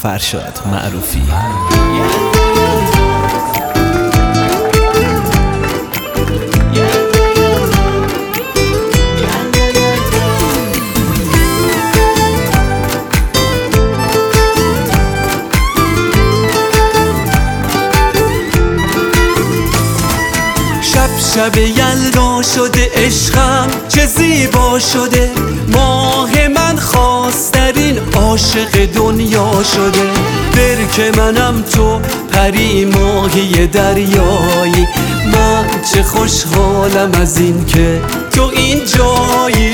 فرشاد معروفی. شب یلدا شده عشقم چه زیبا شده، ماه من خواسترین عاشق دنیا شده. برکه منم تو پری ماهی دریایی، من چه خوشحالم از این که تو این جایی.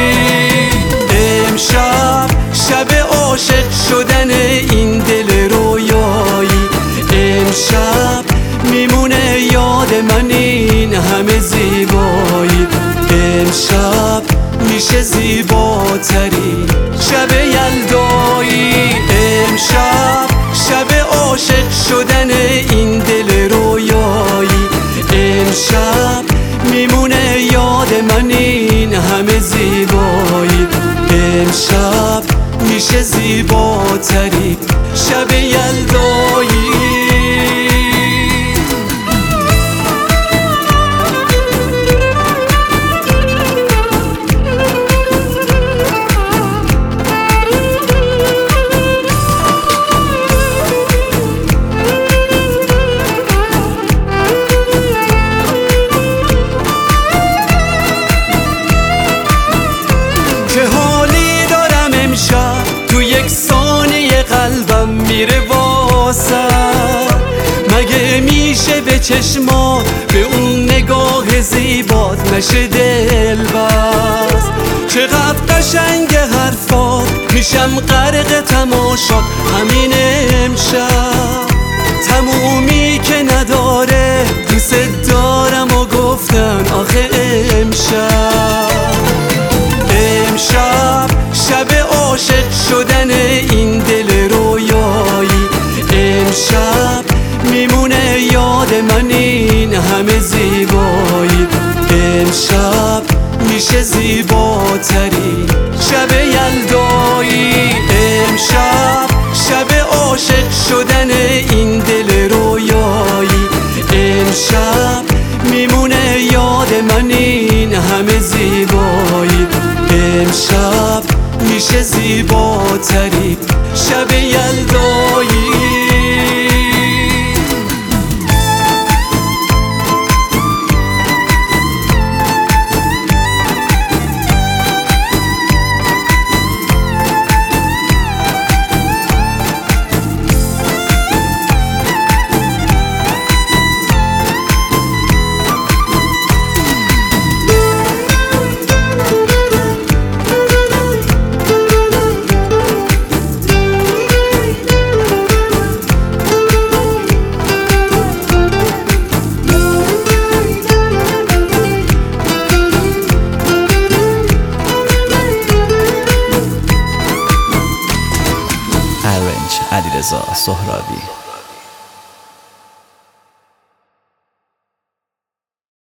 امشب شب عاشق شدن این دل رویایی، امشب میمونه یاد من این همه زیبایی. امشب میشه زیباتری شب یلدایی، امشب شب عاشق شدن این دل رویایی، امشب میمونه یاد من این همه زیبایی. امشب میشه زیباتری شب یلدایی. چه حالی دارم امشب تو یک ثانیه قلبم میره واسه، مگه میشه به چشما به اون نگاه زیبات نشه دل بس. چقدر قشنگ حرفات میشم غرق تماشات همین امشب، تمومی که نداره دوست دارم و گفتن آخه امشب. امشب شب عاشق شدن این دل رویایی، امشب میمونه یاد من این همه زیبایی. امشب میشه زیباتری شب یلدایی، امشب شب عاشق شدن این دل رویایی، امشب میمونه یاد من این همه زیبایی. امشب میشه زیباتری شب یلدایی. علیرضا سهرابی.